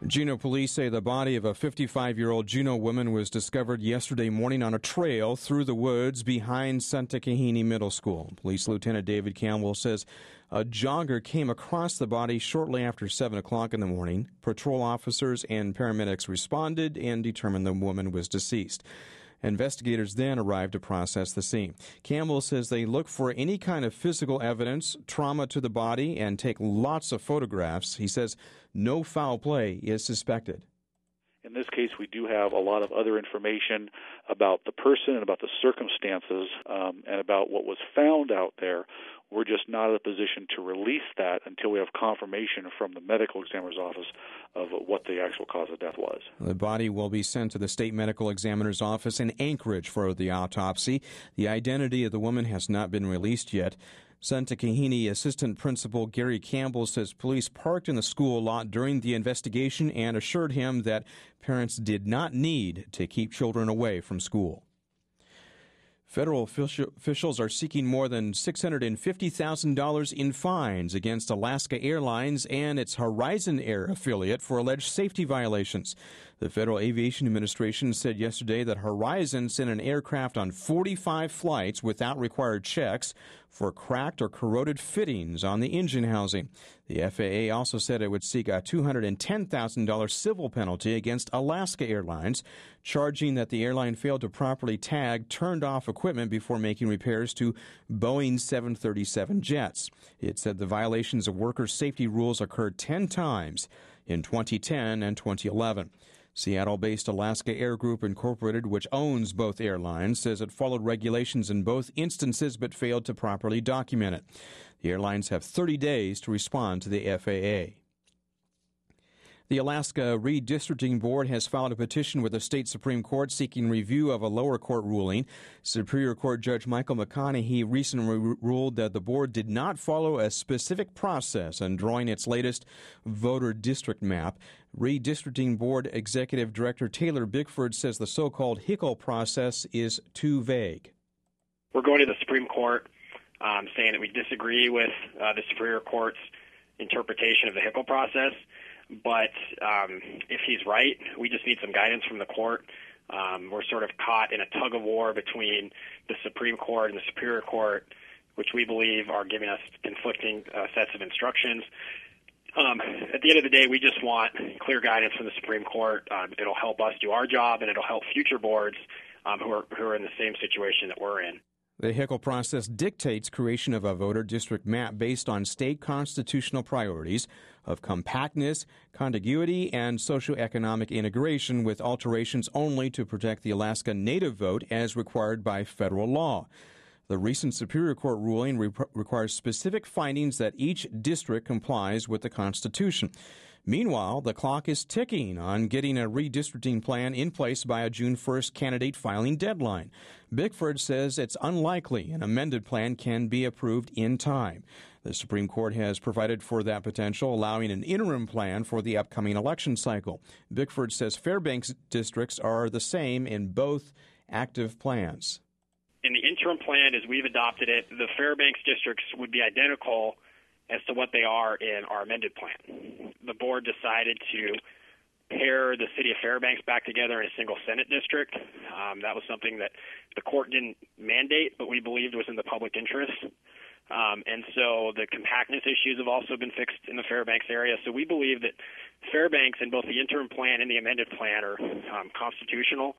Juneau police say the body of a 55-year-old Juneau woman was discovered yesterday morning on a trail through the woods behind Santa Kahini Middle School. Police Lieutenant David Campbell says a jogger came across the body shortly after 7 o'clock in the morning. Patrol officers and paramedics responded and determined the woman was deceased. Investigators then arrived to process the scene. Campbell says they look for any kind of physical evidence, trauma to the body, and take lots of photographs. He says no foul play is suspected. In this case, we do have a lot of other information about the person and about the circumstances and about what was found out there. We're just not in a position to release that until we have confirmation from the medical examiner's office of what the actual cause of death was. The body will be sent to the state medical examiner's office in Anchorage for the autopsy. The identity of the woman has not been released yet. Santa Kahini Assistant Principal Gary Campbell says police parked in the school lot during the investigation and assured him that parents did not need to keep children away from school. Federal officials are seeking more than $650,000 in fines against Alaska Airlines and its Horizon Air affiliate for alleged safety violations. The Federal Aviation Administration said yesterday that Horizon sent an aircraft on 45 flights without required checks for cracked or corroded fittings on the engine housing. The FAA also said it would seek a $210,000 civil penalty against Alaska Airlines, charging that the airline failed to properly tag turned off equipment before making repairs to Boeing 737 jets. It said the violations of worker safety rules occurred 10 times in 2010 and 2011. Seattle-based Alaska Air Group Incorporated, which owns both airlines, says it followed regulations in both instances but failed to properly document it. The airlines have 30 days to respond to the FAA. The Alaska Redistricting Board has filed a petition with the state Supreme Court seeking review of a lower court ruling. Superior Court Judge Michael McConaughey recently ruled that the board did not follow a specific process in drawing its latest voter district map. Redistricting Board Executive Director Taylor Bickford says the so-called HICL process is too vague. We're going to the Supreme Court saying that we disagree with the Superior Court's interpretation of the HICL process. But if he's right, we just need some guidance from the court. We're sort of caught in a tug of war between the Supreme Court and the Superior Court, which we believe are giving us conflicting sets of instructions. At the end of the day, we just want clear guidance from the Supreme Court. It'll help us do our job, and it'll help future boards who are in the same situation that we're in. The HICL process dictates creation of a voter district map based on state constitutional priorities of compactness, contiguity, and socioeconomic integration, with alterations only to protect the Alaska Native vote as required by federal law. The recent Superior Court ruling requires specific findings that each district complies with the Constitution. Meanwhile, the clock is ticking on getting a redistricting plan in place by a June 1st candidate filing deadline. Bickford says it's unlikely an amended plan can be approved in time. The Supreme Court has provided for that potential, allowing an interim plan for the upcoming election cycle. Bickford says Fairbanks districts are the same in both active plans. In the interim plan, as we've adopted it, the Fairbanks districts would be identical as to what they are in our amended plan. The board decided to pair the city of Fairbanks back together in a single Senate district. That was something that the court didn't mandate, but we believed was in the public interest. And so the compactness issues have also been fixed in the Fairbanks area. So we believe that Fairbanks in both the interim plan and the amended plan are constitutional.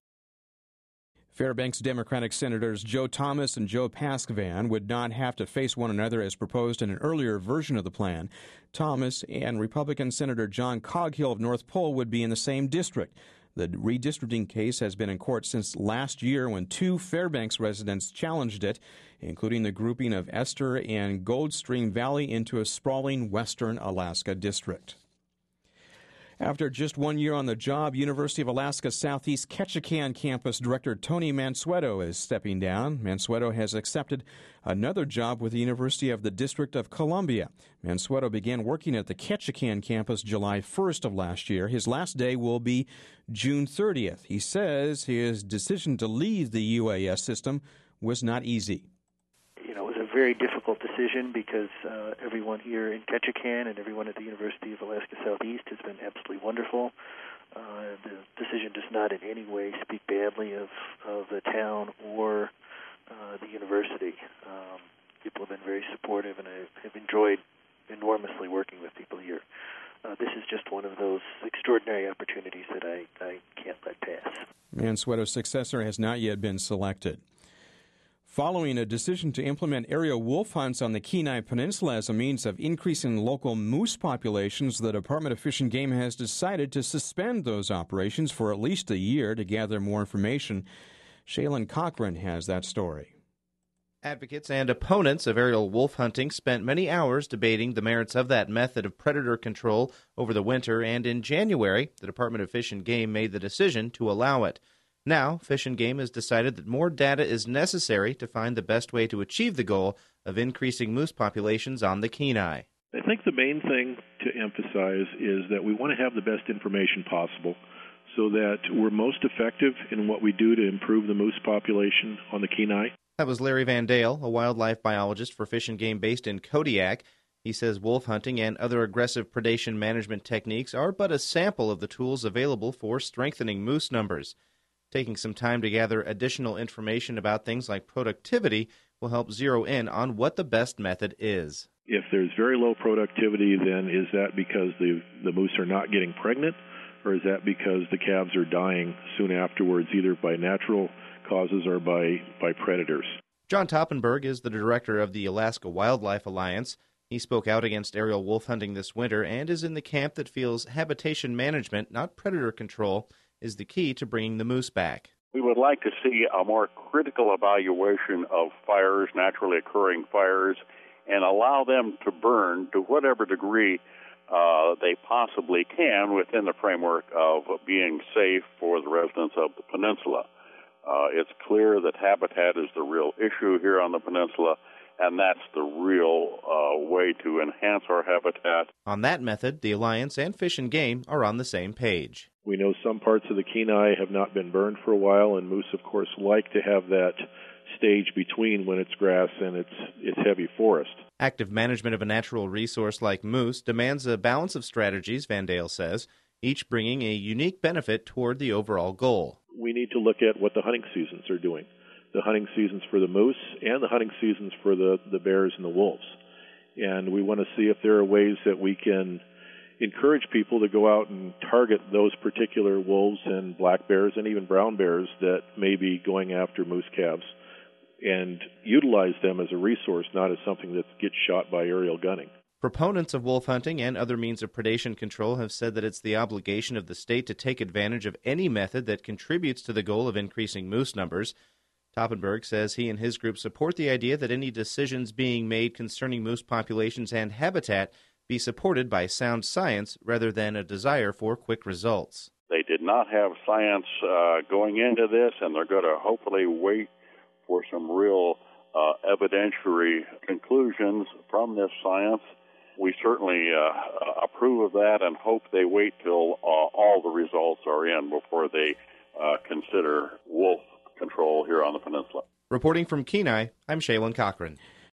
Fairbanks Democratic Senators Joe Thomas and Joe Paskvan would not have to face one another as proposed in an earlier version of the plan. Thomas and Republican Senator John Coghill of North Pole would be in the same district. The redistricting case has been in court since last year when two Fairbanks residents challenged it, including the grouping of Esther and Goldstream Valley into a sprawling western Alaska district. After just 1 year on the job, University of Alaska Southeast Ketchikan campus director Tony Mansueto is stepping down. Mansueto has accepted another job with the University of the District of Columbia. Mansueto began working at the Ketchikan campus July 1st of last year. His last day will be June 30th. He says his decision to leave the UAS system was not easy. It was a very difficult decision because everyone here in Ketchikan and everyone at the University of Alaska Southeast has been absolutely wonderful. The decision does not in any way speak badly of the town or the university. People have been very supportive, and I have enjoyed enormously working with people here. This is just one of those extraordinary opportunities that I can't let pass. Mansueto's successor has not yet been selected. Following a decision to implement aerial wolf hunts on the Kenai Peninsula as a means of increasing local moose populations, the Department of Fish and Game has decided to suspend those operations for at least a year to gather more information. Shaylin Cochran has that story. Advocates and opponents of aerial wolf hunting spent many hours debating the merits of that method of predator control over the winter, and in January, the Department of Fish and Game made the decision to allow it. Now, Fish and Game has decided that more data is necessary to find the best way to achieve the goal of increasing moose populations on the Kenai. I think the main thing to emphasize is that we want to have the best information possible so that we're most effective in what we do to improve the moose population on the Kenai. That was Larry Van Dale, a wildlife biologist for Fish and Game based in Kodiak. He says wolf hunting and other aggressive predation management techniques are but a sample of the tools available for strengthening moose numbers. Taking some time to gather additional information about things like productivity will help zero in on what the best method is. If there's very low productivity, then is that because the moose are not getting pregnant, or is that because the calves are dying soon afterwards, either by natural causes or by predators? John Toppenberg is the director of the Alaska Wildlife Alliance. He spoke out against aerial wolf hunting this winter and is in the camp that feels habitation management, not predator control, is the key to bringing the moose back. We would like to see a more critical evaluation of fires, naturally occurring fires, and allow them to burn to whatever degree they possibly can within the framework of being safe for the residents of the peninsula. It's clear that habitat is the real issue here on the peninsula, and that's the real way to enhance our habitat. On that method, the Alliance and Fish and Game are on the same page. We know some parts of the Kenai have not been burned for a while, and moose, of course, like to have that stage between when it's grass and it's heavy forest. Active management of a natural resource like moose demands a balance of strategies, Van Dale says, each bringing a unique benefit toward the overall goal. We need to look at what the hunting seasons are doing. The hunting seasons for the moose and the hunting seasons for the bears and the wolves. And we want to see if there are ways that we can encourage people to go out and target those particular wolves and black bears and even brown bears that may be going after moose calves, and utilize them as a resource, not as something that gets shot by aerial gunning. Proponents of wolf hunting and other means of predation control have said that it's the obligation of the state to take advantage of any method that contributes to the goal of increasing moose numbers. Toppenberg says he and his group support the idea that any decisions being made concerning moose populations and habitat be supported by sound science rather than a desire for quick results. They did not have science going into this, and they're going to hopefully wait for some real evidentiary conclusions from this science. We certainly approve of that and hope they wait till all the results are in before they consider wolf control here on the peninsula. Reporting from Kenai, I'm Shaylin Cochran.